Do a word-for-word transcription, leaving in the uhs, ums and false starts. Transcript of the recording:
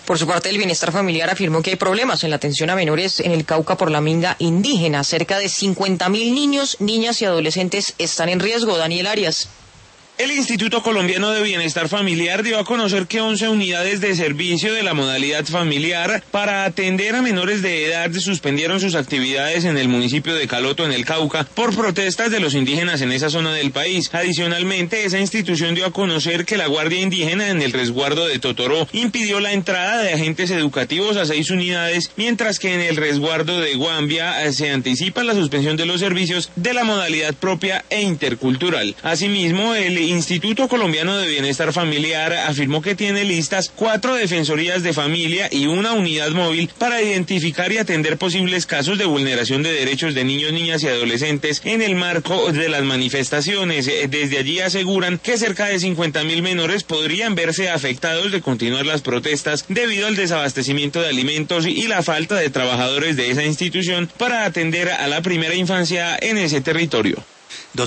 Por su parte, el Bienestar Familiar afirmó que hay problemas en la atención a menores en el Cauca por la minga indígena. Cerca de cincuenta mil niños, niñas y adolescentes están en riesgo. Daniel Arias. El Instituto Colombiano de Bienestar Familiar dio a conocer que once unidades de servicio de la modalidad familiar para atender a menores de edad suspendieron sus actividades en el municipio de Caloto, en el Cauca, por protestas de los indígenas en esa zona del país. Adicionalmente, esa institución dio a conocer que la Guardia Indígena en el resguardo de Totoró impidió la entrada de agentes educativos a seis unidades, mientras que en el resguardo de Guambia se anticipa la suspensión de los servicios de la modalidad propia e intercultural. Asimismo, el Instituto Colombiano de Bienestar Familiar afirmó que tiene listas cuatro defensorías de familia y una unidad móvil para identificar y atender posibles casos de vulneración de derechos de niños, niñas y adolescentes en el marco de las manifestaciones. Desde allí aseguran que cerca de cincuenta mil menores podrían verse afectados de continuar las protestas debido al desabastecimiento de alimentos y la falta de trabajadores de esa institución para atender a la primera infancia en ese territorio.